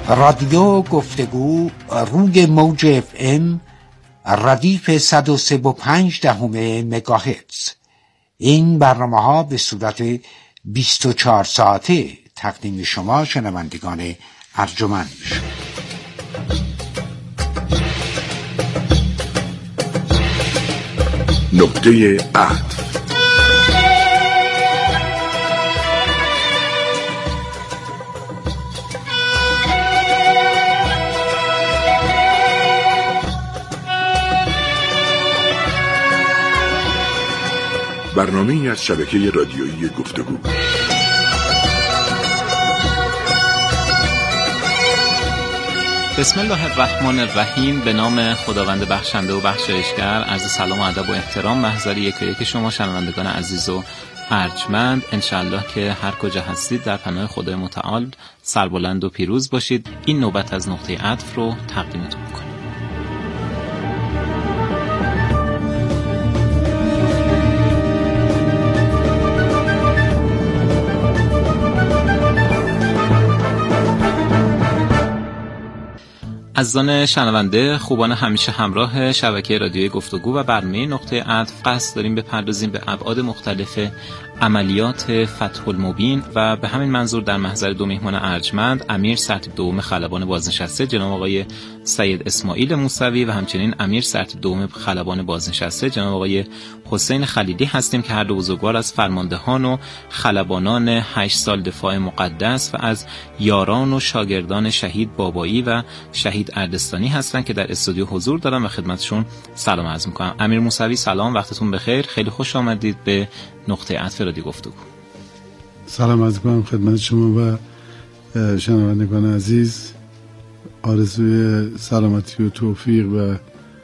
رادیو گفتگو روی موج FM ردیف 103.5 مگاهرتز. این برنامه ها به صورت 24 ساعته تقدیم شما شنوندگان ارجمند شد. نقطه عطف. برنامه‌ای از شبکه رادیویی گفتگو. بسم الله الرحمن الرحیم. به نام خداوند بخشنده و بخشایشگر. عرض سلام و ادب و احترام محضر یک و یک شما شنوندگان عزیز و ارجمند. انشالله که هر کجا هستید در پناه خدای متعال سربلند و پیروز باشید. این نوبت از نقطه عطف رو تقدیمتون می‌کنم. عزیزان شنونده خوبان همیشه همراه شبکه رادیوی گفتگو و برنامه نقطه عطف قصد داریم بپردازیم به ابعاد مختلف عملیات فتح المبین و به همین منظور در محضر دو مهمان ارجمند امیر سرتیپ دوم خلبان بازنشسته جناب آقای سید اسماعیل موسوی و همچنین امیر سرتیپ دوم خلبان بازنشسته جناب آقای حسین خلیلی هستیم که هر دو بزرگوار از فرماندهان و خلبانان 8 سال دفاع مقدس و از یاران و شاگردان شهید بابایی و شهید اردستانی هستند که در استودیو حضور دارم و خدمتشون سلام عرض می‌کنم. امیر موسوی سلام، وقتتون بخیر. خیلی خوش آمدید به نقطه عطف رادیو گفتگو. سلام عرض می‌کنم خدمت شما و شنوندگان عزیز. آرزوی سلامتی و توفیق و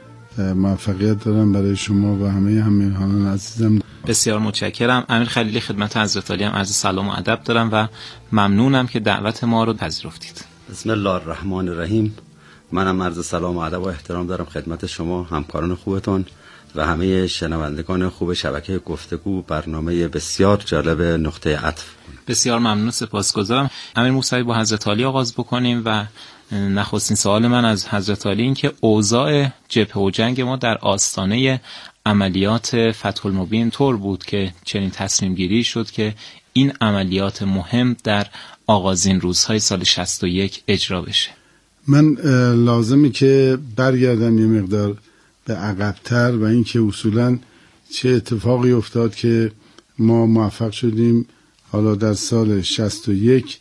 موفقیت دارم برای شما و همه همیهنان عزیزم. بسیار متشکرم. امیر خلیلی خدمت حضرت عالی هم عرض سلام و ادب دارم و ممنونم که دعوت ما رو پذیرفتید. بسم الله الرحمن الرحیم. منم عرض سلام و ادب و احترام دارم خدمت شما، همکاران خوبتون و همه شنوندگان خوب شبکه گفتگو. برنامه بسیار جالب نقطه عطف. بسیار ممنون، سپاسگزارم. امیر موسوی با حضرت عالی آغاز بکنیم و نخستین سوال من از حضرت عالی این که اوضاع جبهه و جنگ ما در آستانه عملیات فتح المبین طور بود که چنین تصمیم گیری شد که این عملیات مهم در آغازین روزهای سال 61 اجرا بشه. من لازمه که برگردم یه مقدار به عقب‌تر و این که اصولاً چه اتفاقی افتاد که ما موفق شدیم حالا در سال 61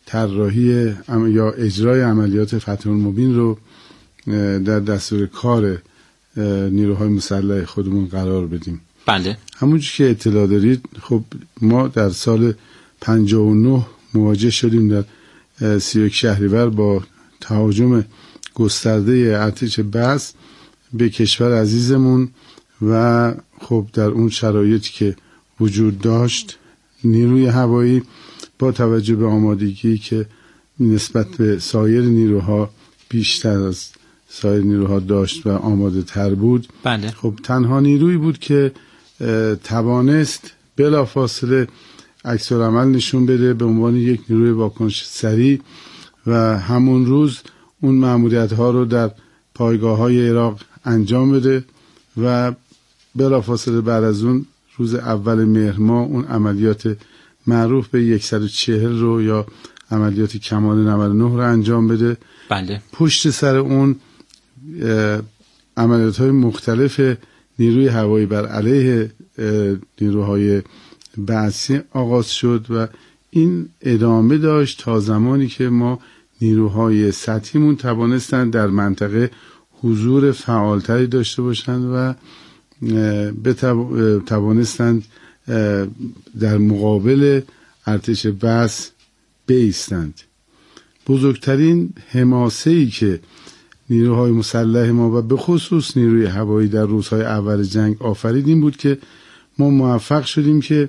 طراحی یا اجرای عملیات فتح المبین رو در دستور کار نیروهای مسلح خودمون قرار بدیم. بله. همونجور که اطلاع دارید خب ما در سال 59 مواجه شدیم در 31 شهریور با تهاجم گسترده ارتش بعث به کشور عزیزمون و خب در اون شرایطی که وجود داشت نیروی هوایی با توجه به آمادگی که نسبت به سایر نیروها بیشتر از سایر نیروها داشت و آماده تر بود. بله. خب تنها نیرویی بود که توانست بلافاصله عکس‌العمل نشون بده به عنوان یک نیروی واکنش سریع و همون روز اون مأموریت‌ها رو در پایگاه‌های عراق انجام بده و بلافاصله بعد از اون روز اول مهر ماه اون عملیات معروف به 140 رو یا عملیات کمال 99 رو انجام بده. بله. پشت سر اون عملیات‌های مختلف نیروی هوایی بر علیه نیروهای بعثی آغاز شد و این ادامه داشت تا زمانی که ما نیروهای سطحیمون توانستند در منطقه حضور فعالتری داشته باشند و توانستند در مقابل ارتش بعث بایستند. بزرگترین حماسه‌ای که نیروهای مسلح ما و به خصوص نیروی هوایی در روزهای اول جنگ آفرید این بود که ما موفق شدیم که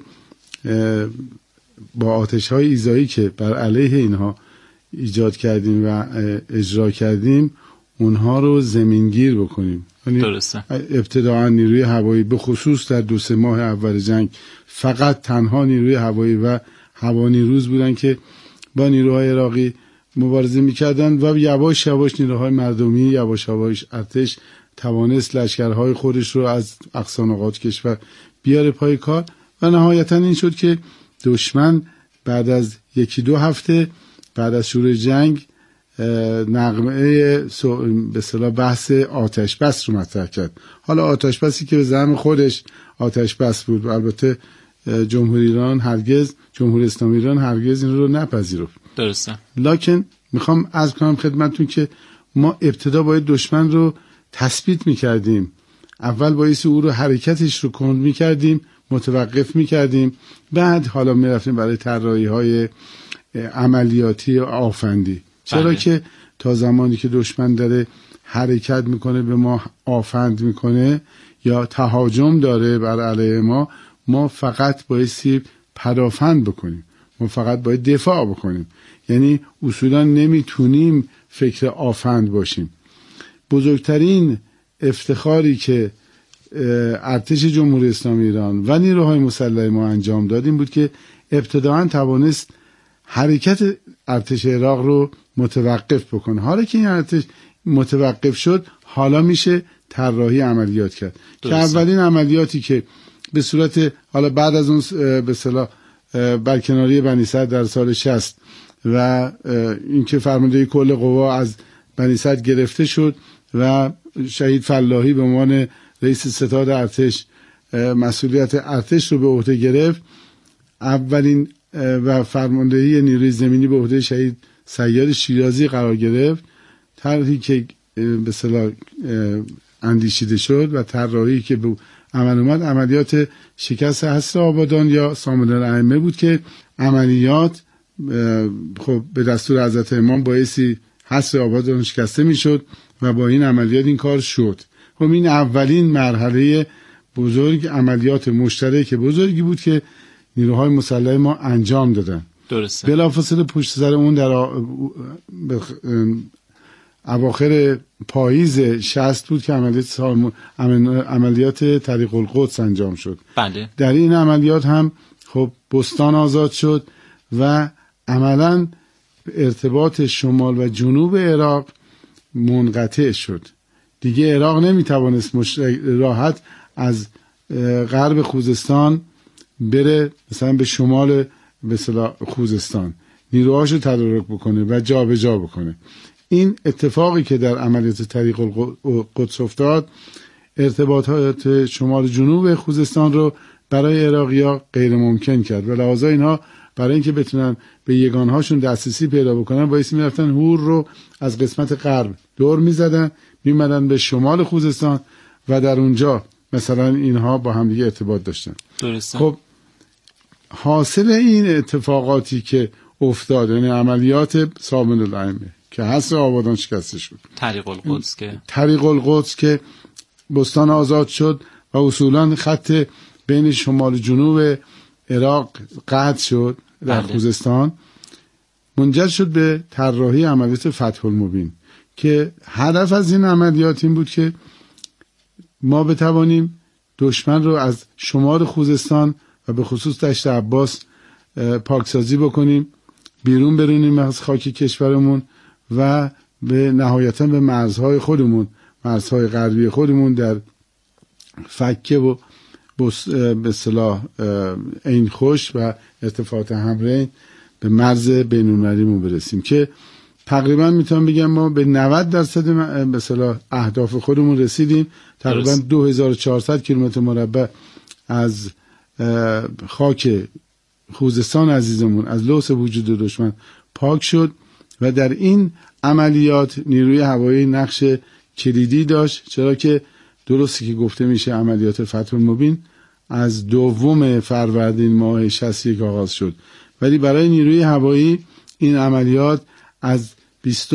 با آتش‌های ایذایی که بر علیه اینها ایجاد کردیم و اجرا کردیم اونها رو زمینگیر بکنیم. درسته. ابتداعا نیروی هوایی به خصوص در 2-3 ماه اول جنگ فقط تنها نیروی هوایی و هوانیروز بودن که با نیروهای عراقی مبارزه میکردن و یواش یواش نیروهای مردمی، یواش یواش ارتش توانست لشکرهای خودش رو از اقصا نقاط کشور بیاره پای کار و نهایتا این شد که دشمن بعد از 1-2 هفته بعد از شروع جنگ نغمه به اصطلاح بحث آتش بس رو مطرح کرد. حالا آتش بسی که به زعم خودش آتش بس بود و البته جمهوری اسلامی ایران هرگز این رو نپذیرفت. درسته. لکن میخوام عرض کنم خدمتتون که ما ابتدا باید دشمن رو تثبیت میکردیم، اول باید او رو حرکتش رو کند میکردیم، متوقف میکردیم، بعد حالا میرفتیم برای طراحی های عملیاتی آفندی. چرا که تا زمانی که دشمن داره حرکت میکنه به ما آفند میکنه یا تهاجم داره بر علیه ما فقط بایستی پدافند بکنیم، ما فقط باید دفاع بکنیم. یعنی اصولا نمیتونیم فکر آفند باشیم. بزرگترین افتخاری که ارتش جمهوری اسلامی ایران و نیروهای مسلح ما انجام دادیم بود که ابتداعا توانست حرکت ارتش عراق رو متوقف بکنه. حالا که این ارتش متوقف شد، حالا میشه طراحی عملیات کرد. که اولین عملیاتی که به صورت حالا بعد از اون به اصطلاح برکناری بنی صدر در سال 60 و اینکه فرماندهی کل قوا از بنی صدر گرفته شد و شهید فلاحی به عنوان رئیس ستاد ارتش مسئولیت ارتش رو به عهده گرفت، اولین و فرماندهی نیروی زمینی به عهده شهید سیاد شیرازی قرار گرفت. طرحی که به اصطلاح اندیشیده شد و طراحی که به عمل اومد عملیات شکست حصر آبادان یا سامون الائمه بود که عملیات خب به دستور حضرت امام بایستی حصر آبادان شکسته میشد و با این عملیات این کار شد. خب این اولین مرحله بزرگ عملیات مشترک بزرگی بود که نیروهای مسلح ما انجام دادن. درسته. بلافاصله پشت سر اون در اواخر پاییز 60 بود که عملیات طریق القدس انجام شد. بله. در این عملیات هم خب بستان آزاد شد و عملاً ارتباط شمال و جنوب عراق منقطع شد. دیگه عراق نمیتوانست راحت از غرب خوزستان بره مثلا به شمال به اصطلاح خوزستان نیروهاشو تدارک بکنه و جابجا بکنه. این اتفاقی که در عملیات طریق القدس افتاد ارتباطات شمال جنوب خوزستان رو برای عراقی‌ها غیر ممکن کرد و لحاظا اینها برای اینکه بتونن به یگانهاشون دسترسی پیدا بکنن باعث میرفتن هور رو از قسمت غرب دور میزدن میمدن به شمال خوزستان و در اونجا مثلا اینها با هم دیگه ارتباط داشتن. درسته. خب حاصل این اتفاقاتی که افتاد یعنی عملیات سامون الائمه که حصر آبادان شکسته شد، طریق القدس که بستان آزاد شد و اصولا خط بین شمال و جنوب عراق قطع شد در خوزستان، منجر شد به طراحی عملیات فتح المبین که هدف از این عملیات این بود که ما بتوانیم دشمن رو از شمال خوزستان و به خصوص دشت عباس پاکسازی بکنیم، بیرون برونیم از خاک کشورمون و به نهایتا به مرزهای خودمون، مرزهای غربی خودمون در فکه و به اصطلاح عین خوش و ارتفاعات همرین به مرز بین‌المللیمون برسیم که تقریبا میتونم بگم ما به 90% به اصطلاح اهداف خودمون رسیدیم. تقریبا 2400 کیلومتر مربع از خاک خوزستان عزیزمون از لوث وجود دشمن پاک شد و در این عملیات نیروی هوایی نقش کلیدی داشت، چرا که درستی که گفته میشه عملیات فتح المبین از 2 فروردین ماه 61 آغاز شد، ولی برای نیروی هوایی این عملیات از 20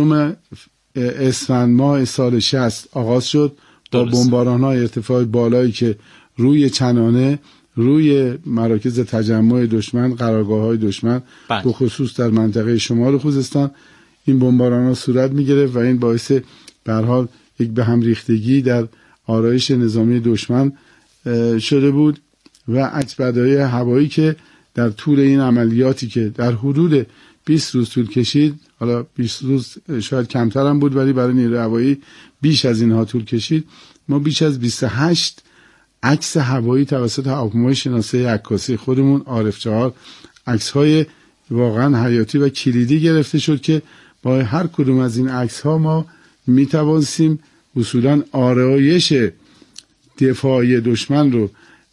اسفند ماه سال 60 آغاز شد با بمباران‌های ارتفاع بالایی که روی چنانه روی مراکز تجمع دشمن، قرارگاه‌های دشمن به خصوص در منطقه شمال خوزستان این بمباران‌ها صورت می‌گرفت و این باعث به هر حال یک به هم ریختگی در آرایش نظامی دشمن شده بود و عکسبرداری هوایی که در طول این عملیاتی که در حدود 20 روز طول کشید. حالا 20 روز شاید کمتر هم بود، ولی برای نیروی هوایی بیش از اینها طول کشید. ما بیش از 28 عکس هوایی توسط هواپیمای شناسایی عکاسی خودمون عارف 4 عکس‌های واقعا حیاتی و کلیدی گرفته شد که با هر کدوم از این عکس‌ها ما می‌توانستیم اصولاً آرایش دفاعی دشمن رو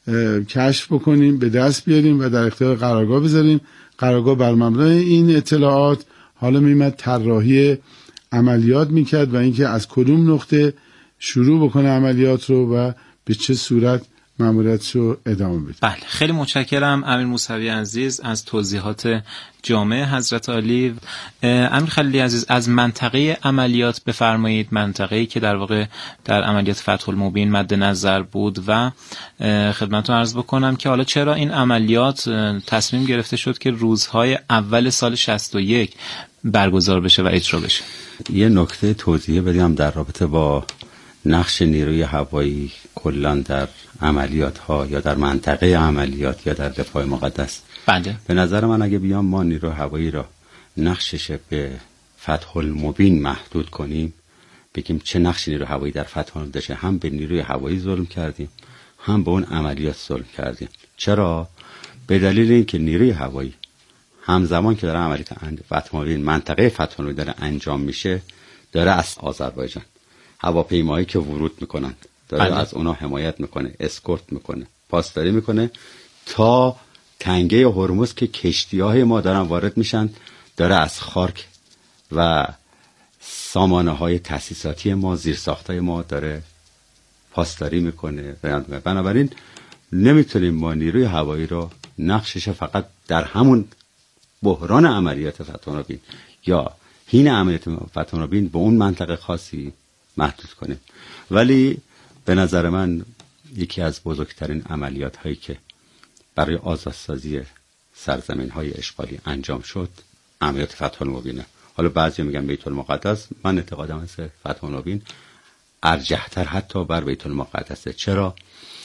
کشف بکنیم، به دست بیاریم و در اختیار قرارگاه بذاریم. قرارگاه بر مبنای این اطلاعات حالا میمد طراحی عملیات میکرد و اینکه از کدوم نقطه شروع بکنه عملیات رو و به چه صورت ماموریتش رو ادامه بده. بله، خیلی متشکرم امیر موسوی عزیز از توضیحات جامع حضرت عالی. امیر خلیلی عزیز، از منطقه عملیات بفرمایید، منطقه‌ای که در واقع در عملیات فتح المبین مد نظر بود و خدمتتون عرض بکنم که حالا چرا این عملیات تصمیم گرفته شد که روزهای اول سال 61 برگزار بشه و اجرا بشه. یه نکته توضیحی بدیم در رابطه با نقش نیروی هوایی کلاً در عملیات ها یا در منطقه عملیات یا در دفاع مقدس. بله. به نظر من اگه بیام ما نیروی هوایی را نقشش به فتح المبین محدود کنیم، بگیم چه نقش نیروی هوایی در فتح المبین داشته، هم به نیروی هوایی ظلم کردیم هم به اون عملیات ظلم کردیم. چرا؟ به دلیل اینکه نیروی هوایی همزمان که داره عملیات فتح المبین منطقه فتح المبین داره انجام میشه، داره از آذربایجان هواپیمایی که ورود میکنن داره از اونا حمایت میکنه، اسکورت میکنه، پاسداری میکنه تا تنگه هرمز که کشتی‌های ما دارن وارد میشن، داره از خارک و سامانه‌های تاسیساتی ما، زیرساخت‌های ما داره پاسداری میکنه. بنابراین نمیتونیم ما نیروی هوایی رو نقشش فقط در همون بحران عملیات فتح المبین یا حین عملیات فتح المبین به اون منطقه خاصی محدود کنیم. ولی به نظر من یکی از بزرگترین عملیات هایی که برای آزادسازی سرزمین های اشغالی انجام شد عملیات فتح المبینه. حالا بعضی میگن بیت المقدس، من اعتقادم است فتح المبین ارجح‌تر حتی بر بیت المقدسه. چرا؟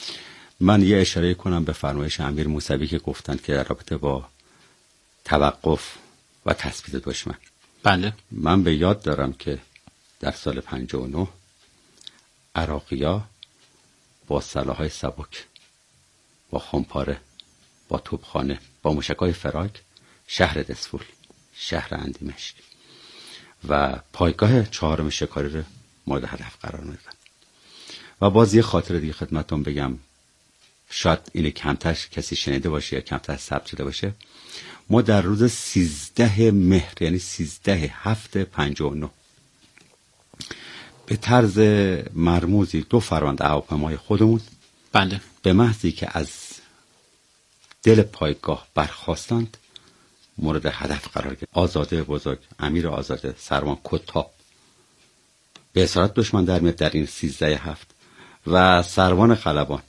من یه اشاره کنم به فرمایش امیر موسوی که گفتند که در رابطه با توقف و تثبیت دشمن. بله. من به یاد دارم که در سال 59 عراقی‌ها با سلاح‌های سبک، با خمپاره، با توپخانه، با موشک‌های فراک شهر دسفول، شهر اندیمشک و پایگاه 4 شکاری رو مورد هدف قرار میدن. و باز یه خاطره دیگه خدمتتون بگم، شاید اینو کمتر کسی شنیده باشه یا کمتر ثبت شده باشه. ما در روز 13 مهر یعنی 13/7/59 به طرز مرموزی 2 فرمانده هواپیمای خودمون بله به محضی که از دل پایگاه برخاستند مورد هدف قرار گرفت. آزاده بزرگ، امیر آزاده، سروان کتاب به اسارت دشمن در میاد در این 13/7 و سروان خلبان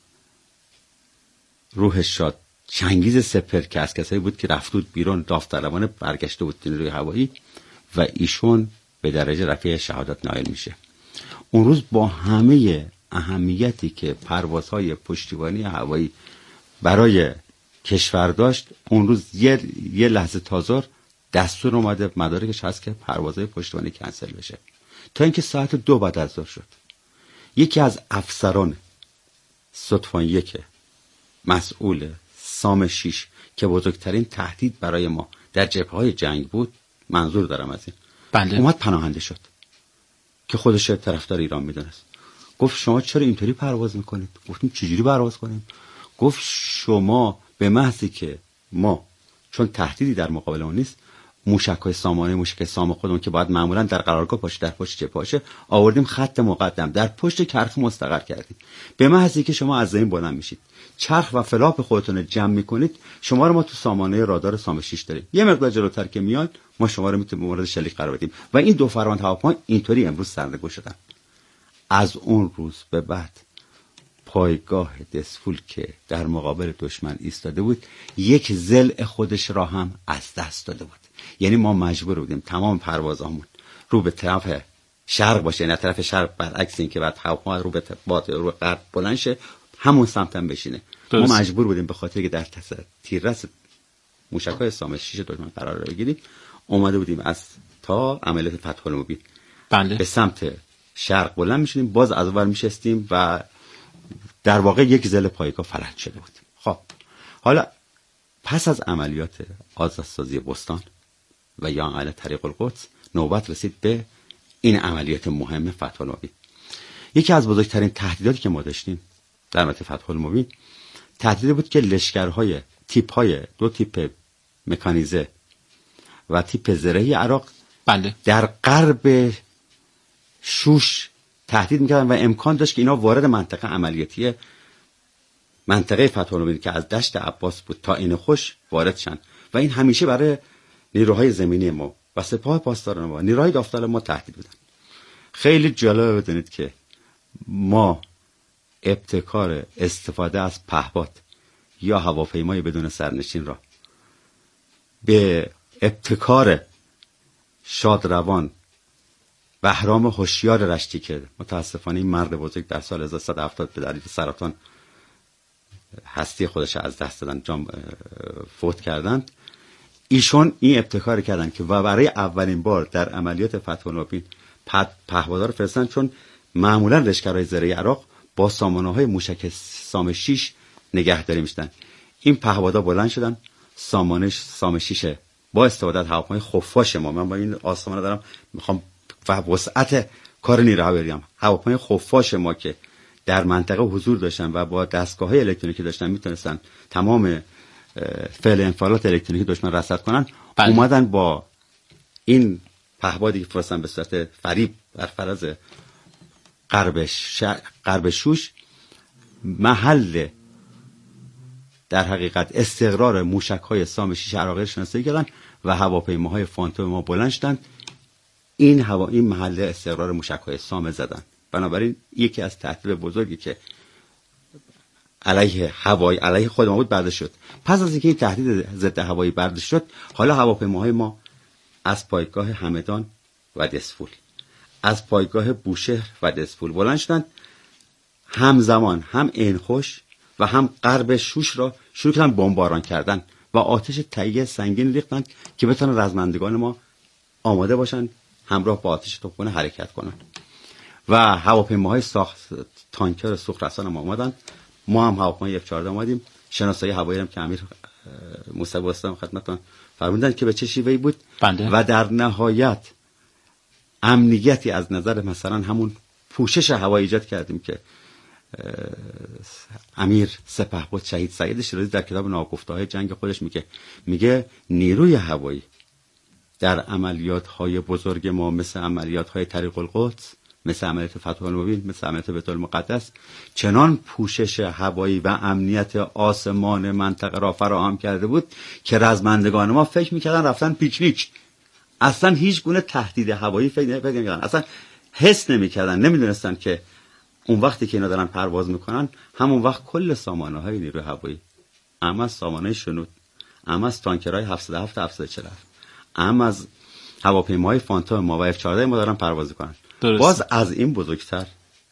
روحش شاد چنگیز سپر که از کسایی بود که رفت بود بیرون داوطلبانه برگشته بود نیروی هوایی و ایشون به درجه رفیع شهادت نائل میشه. اون روز با همه اهمیتی که پروازهای پشتیبانی هوایی برای کشور داشت، اون روز یه لحظه تازه دستور اومده مدارکش هست که پروازهای پشتیبانی کنسل بشه، تا اینکه ساعت 2 بعد از ظهر شد یکی از افسران ستفان 1 مسئول سام 6 که بزرگترین تهدید برای ما در جبهه‌های جنگ بود، منظور دارم از این، بله. اومد پناهنده شد که خودش طرفدار ایران میدونست. گفت شما چرا اینطوری پرواز میکنید؟ گفتیم چجوری پرواز کنیم؟ گفت شما به محضی که ما چون تهدیدی در مقابل اون نیست، موشک‌های سامانه، موشک سام خودمون که باید معمولا در قرارگاه باشه، در پشت چه باشه، آوردیم خط مقدم در پشت چرخ مستقر کردیم. به محضی که شما از زمین بلند میشید، چرخ و فلاپ خودتون رو جمع میکنید، شما رو ما تو سامانه رادار سام 6 داریم. یه مقدار جلوتر که میاد ما شما رو میتونیم مورد شلیک قرار بدیم. و این 2 فرمانده هواپیما اینطوری امروز سرنگون شدن. از اون روز به بعد پایگاه دسفول که در مقابل دشمن ایستاده بود یک ضلع خودش را هم از دست داده بود. یعنی ما مجبور بودیم تمام پروازامون رو به طرف شرق باشه، یعنی طرف شرق، برعکس این که بعد هواپیما رو به رو غرب بلند شه همون سمت هم بشینه. ما مجبور بودیم به خاطر که در تیررس موشک‌های سام 6 دشمن قرار بگیریم، اومده بودیم از تا عملیات فتح المبین بله. به سمت شرق بلند میشدیم، باز از اول میشستیم و در واقع یک ضلع پایگاه فلج شده بود. خب حالا پس از عملیات آزادسازی بستان و یا عملیات طریق القدس نوبت رسید به این عملیات مهم فتح المبین. یکی از بزرگترین تهدیداتی که ما داشتیم در مورد فتح المبین تهدیدی بود که لشکرهای دو تیپ مکانیزه و تیپ زرهی عراق بله. در غرب شوش تهدید میکردن و امکان داشت که اینا وارد منطقه عملیاتی منطقه فتح المبین که از دشت عباس بود تا این خوش وارد شن و این همیشه برای نیروهای زمینی ما و سپاه پاسداران ما، نیروهای داوطلب ما تهدید بودن. خیلی جالب بدونید که ما ابتکار استفاده از پهپاد یا هواپیمای بدون سرنشین را به ابتکار شادروان بهرام هوشیار رشتی که متاسفانه این مرد بزرگ در سال 1170 به دلیل سرطان هستی خودش از دست دادن، فوت کردند. ایشون این ابتکار کردن که و برای اولین بار در عملیات فتح المبین پهپادها رو فرستن، چون معمولا لشکرهای زرهی عراق با سامانه‌های موشک سام 6 نگهداری میشدن. این پهپادها بلند شدن، سام 6 با استفاده از هواپیمای خفاش ما، من با این آسمانه دارم میخوام و وسعت کار نیروها بگم، هواپیمای خفاش ما که در منطقه حضور داشتن و با دستگاه‌های الکترونیکی داشتن میتونستن تمام فعل انفعالات الکترونیکی دشمن رصد کنن. بله. اومدن با این پهپادی که فرستن به صورت فریب بر فراز غرب شوش محل در حقیقت استقرار موشک‌های سام 6 عراقی شناسایی کردن و هواپیماهای فانتوم ما بلند شدن این محل استقرار موشک‌های سام زدن. بنابراین یکی از تهدید بزرگی که علیه خود ما بود برداشت شد. پس از اینکه این تهدید ضد هوایی برداشت شد، حالا هواپیماهای ما از پایگاه همدان و دسفول، از پایگاه بوشهر و دسفول بلند شدند، همزمان هم عین‌خوش و هم غرب شوش را شروع کردن بمباران کردن و آتش تهیه سنگین ریختند که بتونن رزمندگان ما آماده باشند همراه با آتش توپخانه حرکت کنند. و هواپیماهای تانکر سوخرسان ما آمدند، ما هم هواپیمای F-14 آمدیم، شناسایی هوایی هم که امیر موسی بستم خدمتتون فرمودن که به چه شیوهی بود. بنده. و در نهایت امنیتی از نظر مثلا همون پوشش هوایی ایجاد کردیم که امیر سپهبد شهید سید شیرازی در کتاب ناگفته‌های جنگ خودش میگه نیروی هوایی در عملیات‌های بزرگ ما مثل عملیات‌های طریق القدس، مثل عملیات فتح المبین، مثل عملیات بیت المقدس چنان پوشش هوایی و امنیت آسمان منطقه را فراهم کرده بود که رزمندگان ما فکر می‌کردن رفتن پیکنیک، اصلا هیچ گونه تهدید هوایی فکر نمی‌کردن، اصلا حس نمی‌کردن، نمی‌دونستان که اون وقتی که اینا دارن پرواز میکنن همون وقت کل سامانه‌های نیروی هوایی، اما از سامانه شنود، اما از تانکرهای 707 747، اما از هواپیماهای فانتوم ما و F-14 ما دارن پرواز میکنن. باز از این بزرگتر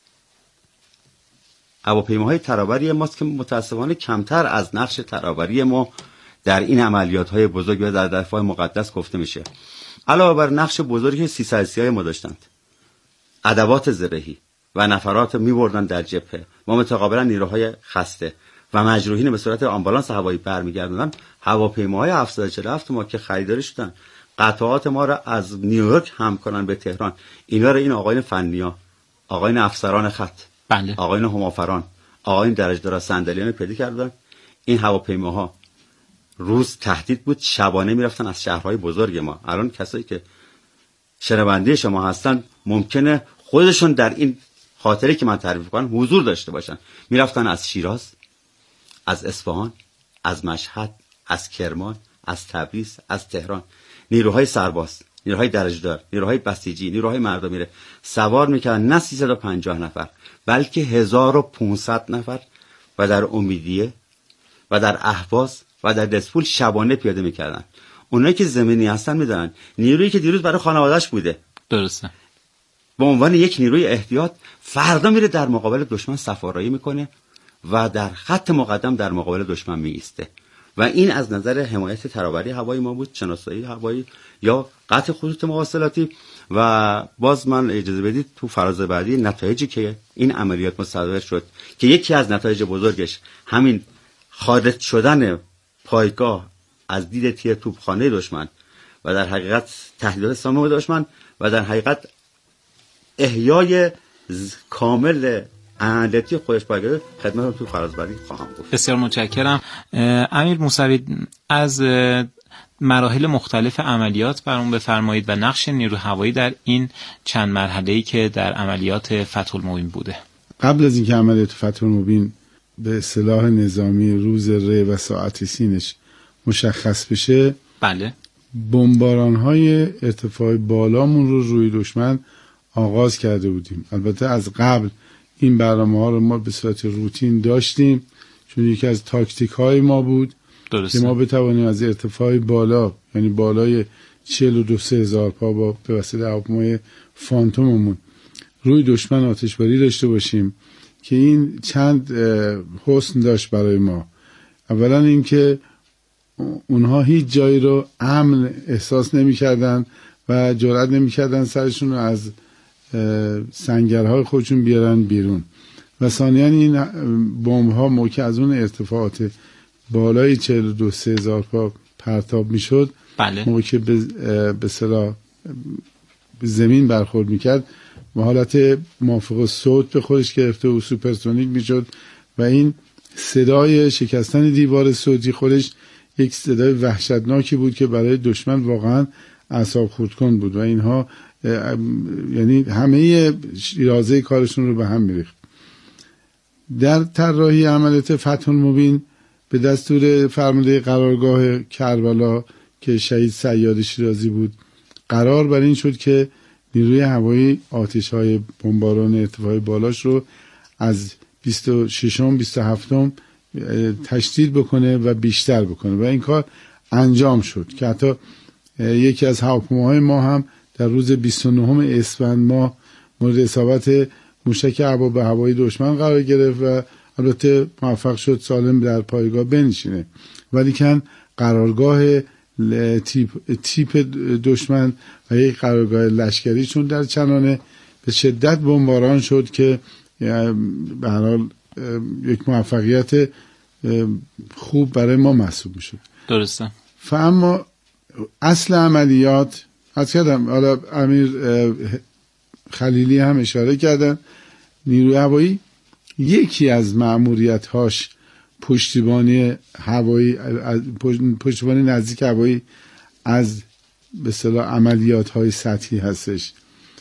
هواپیماهای ترابری ماست که متاسفانه کمتر از نقش ترابری ما در این عملیات‌های بزرگ و در دفاع مقدس گفته میشه. علاوه بر نقش بزرگی 330 ما داشتند، ادوات زرهی و نفرات می‌بردن در جبهه و متقابلا نیروهای خسته و مجروحین به صورت آمبولانس هوایی برمیگردوندن. هواپیماهای 747 ما که خریداری شدن، قطعات ما را از نیویورک هم کنن به تهران، اینا را این آقایان فنیا، آقایان افسران خط، بله، آقایان همافران، آقایان درجه‌دار صندلیان پیدا کردن. این هواپیماها روز تهدید بود، شبانه میرفتن از شهرهای بزرگ ما. الان کسایی که شنونده شما هستن ممکنه خودشون در این خاطره که من تعریف کنم حضور داشته باشن. میرفتن از شیراز، از اصفهان، از مشهد، از کرمان، از تبریز، از تهران، نیروهای سرباز، نیروهای درجه‌دار، نیروهای بسیجی، نیروهای مردمی سوار میکردن، نه 350 نفر بلکه 1500 نفر و در امیدیه و در اهواز و در دسفول شبانه پیاده میکردن. اونایی که زمینی هستن میدونن نیرویی که دیروز برای خانواده‌اش بوده، درسته، به عنوان یک نیروی احتیاط فردا میره در مقابل دشمن سفارایی میکنه و در خط مقدم در مقابل دشمن میایسته و این از نظر حمایت ترابری هوایی ما بود، شناسایی هوایی یا قطع خطوط مواصلاتی. و باز من اجازه بدید تو فراز بعدی نتایجی که این عملیات مصادره شد که یکی از نتایج بزرگش همین خارج شدن پایگاه از دید تیر توپخانه دشمن و در حقیقت تهدید سامانه دشمن و در حقیقت احیای کامل عملیاتی خودش باید خدمتتون تو فراز بعدی خواهم گفت. بسیار متشکرم. امیر موسوی، از مراحل مختلف عملیات برامون بفرمایید و نقش نیروی هوایی در این چند مرحله‌ای که در عملیات فتح المبین بوده. قبل از اینکه عملیات فتح المبین به اصطلاح نظامی روز ر و ساعت سینش مشخص بشه، بله، بمباران‌های ارتفاع بالامون رو روی دشمن آغاز کرده بودیم. البته از قبل این برنامه‌ها رو ما به صورت روتین داشتیم، چون یکی از تاکتیک‌های ما بود درسته، که ما بتوانیم از ارتفاع بالا، یعنی بالای 42,000 پا با به وسیله هواپیمای فانتوممون روی دشمن آتشباری داشته باشیم که این چند حسن داشت برای ما. اولا اینکه اونها هیچ جایی رو امن احساس نمی‌کردن و جرئت نمی‌کردن سرشون رو از سنگرهای خودشون بیارن بیرون، و ثانیاً این بمب‌ها موقع از اون ارتفاعات بالای 42,000 پا پرتاب میشد، بله، موقع که به اصطلاح به زمین برخورد میکرد و حالت موافق صوت به خودش گرفته و سوپرسونیک میشد و این صدای شکستن دیوار صوتی خودش یک صدای وحشتناکی بود که برای دشمن واقعا اعصاب خردکن بود و اینها یعنی همه شیرازه کارشون رو به هم میریخت. در طراحی عملیات فتح المبین به دستور فرمانده قرارگاه کربلا که شهید صیاد شیرازی بود، قرار بر این شد که نیروی هوایی آتش‌های بمباران ارتفاع بالاش رو از 26م 27م تشدید بکنه و بیشتر بکنه و این کار انجام شد که حتی یکی از هواپیماهای ما هم در روز 29 اسفند ماه مورد اصابت موشک ابواب هوایی دشمن قرار گرفت و البته موفق شد سالم در پایگاه بنشینه، ولی کن قرارگاه تیپ دشمن و یک قرارگاه لشکری چون در چنانه به شدت بمباران شد که به هر حال یک موفقیت خوب برای ما محسوب میشد. درسته. اما اصل عملیات از کردم، حالا امیر خلیلی هم اشاره کردن، نیروی هوایی یکی از مأموریت‌هاش پشتیبانی هوایی، پشتیبانی نزدیک هوایی از به اصطلاح عملیات‌های سطحی هستش.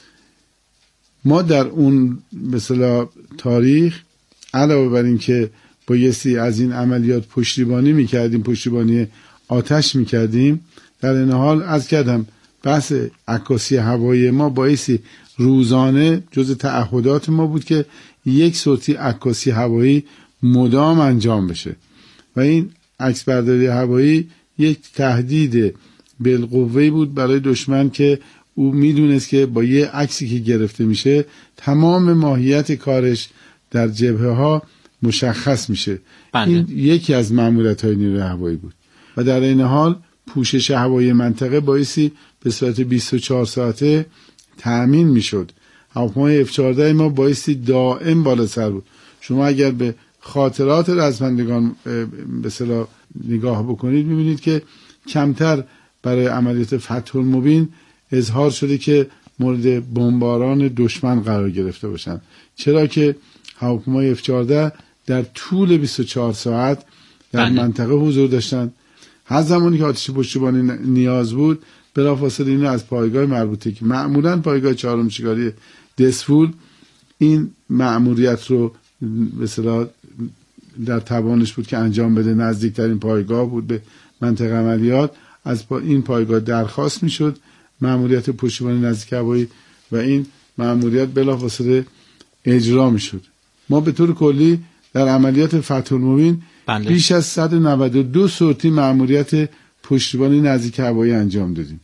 ما در اون به اصطلاح تاریخ علاوه بر این که بایستی از این عملیات پشتیبانی می‌کردیم، پشتیبانی آتش می‌کردیم، در این حال از کردم بحث عکاسی هوایی ما بایستی روزانه جز تعهدات ما بود که یک سوتی عکاسی هوایی مدام انجام بشه و این عکس برداری هوایی یک تهدید بالقوه بود برای دشمن که او میدونست که با یه عکسی که گرفته میشه تمام ماهیت کارش در جبهه ها مشخص میشه. بله. این یکی از مأموریت‌های نیروی هوایی بود و در این حال پوشش هوایی منطقه بایستی به صورت 24 ساعته تأمین میشد. هواپیمای F-14 ما بایستی دائم بالا سر بود. شما اگر به خاطرات رزمندگان به اصطلاح نگاه بکنید میبینید که کمتر برای عملیات فتح المبین اظهار شده که مورد بمباران دشمن قرار گرفته باشند، چرا که هواپیمای F-14 در طول 24 ساعت در منطقه حضور داشتند. هر زمانی که آتش پشتیبانی نیاز بود بلافاصله اینو از پایگاه مربوطه که معمولاً پایگاه چهارم شکاری دسفول این مأموریت رو به اصطلاح در توانش بود که انجام بده، نزدیکترین پایگاه بود به منطقه عملیات، از این پایگاه درخواست میشد مأموریت پشتیبانی نزدیک هوایی و این مأموریت بلافاصله اجرا میشد. ما به طور کلی در عملیات فتح المبین بیش از 192 سورتی مأموریت پشتیبانی نزدیک هوایی انجام دادیم.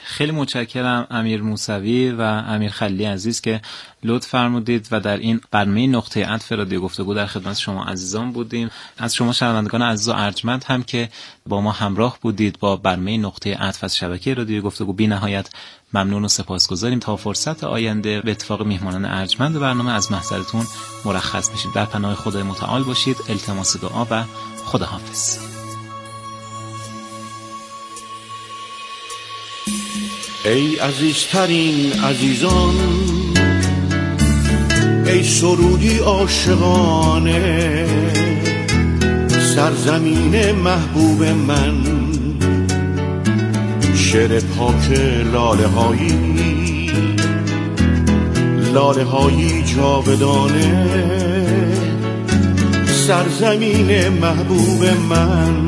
خیلی متشکرم امیر موسوی و امیر خلیلی عزیز که لطف فرمودید و در این برنامه نقطه عطف رادیو گفتگو در خدمت شما عزیزان بودیم. از شما شنوندگان عزیز و ارجمند هم که با ما همراه بودید با برنامه نقطه عطف از شبکه رادیو گفتگو بی نهایت ممنون و سپاسگزاریم. تا فرصت آینده به اتفاق میهمانان ارجمند برنامه از محضرتون مرخص میشیم. در پناه خدای متعال باشید. التماس دعا و خداحافظ. ای عزیزترین عزیزان، ای سرودی عاشقانه، سرزمین محبوب من، شعر پاک لاله هایی جاودانه، سرزمین محبوب من،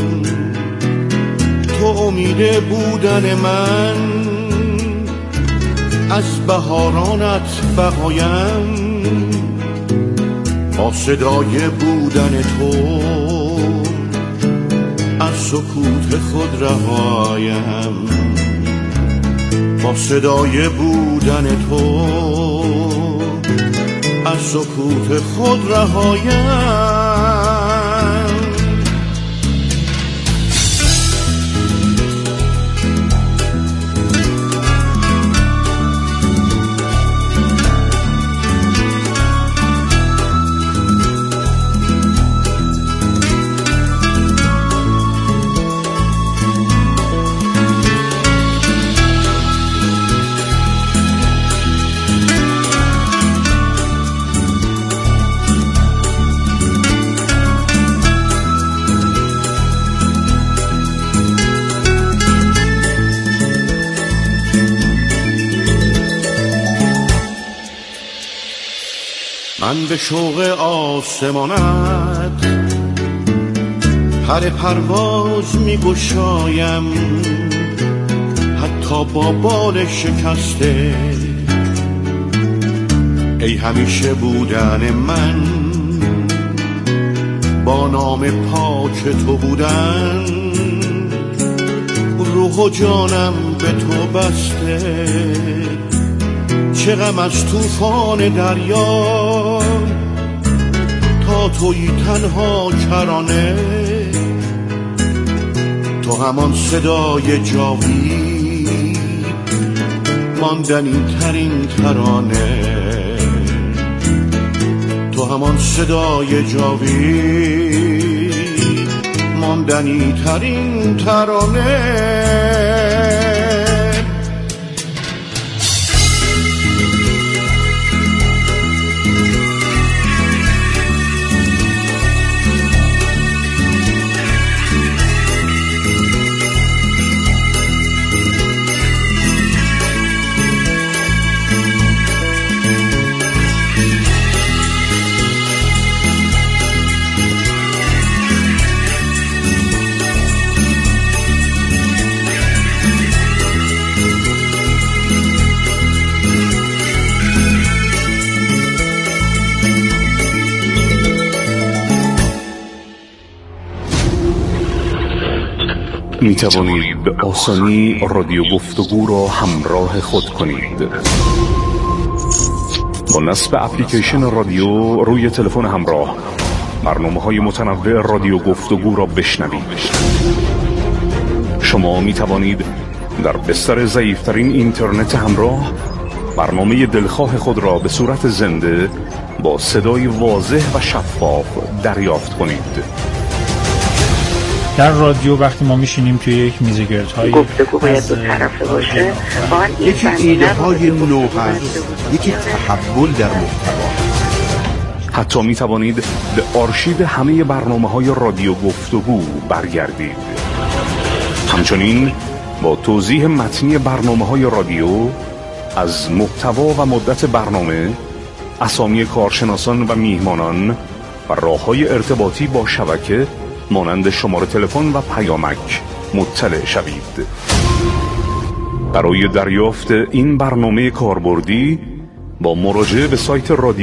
تو امید بودن من، از بهارانت بقایم، با صدای بودن تو از سکوت خود رهایم، با صدای بودن تو از سکوت خود رهایم. من به شوق آسمانت پر پرواز می گشایم، حتی با بال شکسته، ای همیشه بودن من، با نام پاک تو بودن، روح و جانم به تو بسته، چه غم از طوفان دریا، تا تویی تنها کرانه، تو همان صدای جاوید، ماندنی ترین ترانه، تو همان صدای جاوید، ماندنی ترین ترانه. می توانید به آسانی رادیو گفتگو را همراه خود کنید. با نصب اپلیکیشن رادیو روی تلفن همراه برنامه‌های متنوع رادیو گفتگو را بشنوید. شما می توانید در بستر ضعیف‌ترین اینترنت همراه برنامه دلخواه خود را به صورت زنده با صدای واضح و شفاف دریافت کنید. در رادیو وقتی ما میشینیم توی یک میزگردهای گفتگو باید دو طرفه باشه، یکی ایده های نو هست، یکی تحول در محتوا. حتی می توانید به آرشیو همه برنامه‌های رادیو گفتگو برگردید. همچنین با توضیح متنی برنامه‌های رادیو از محتوا و مدت برنامه، اسامی کارشناسان و میهمانان و راه‌های ارتباطی با شبکه مانند شماره تلفن و پیامک مطلع شوید. برای دریافت این برنامه کاربردی با مراجعه به سایت رادیو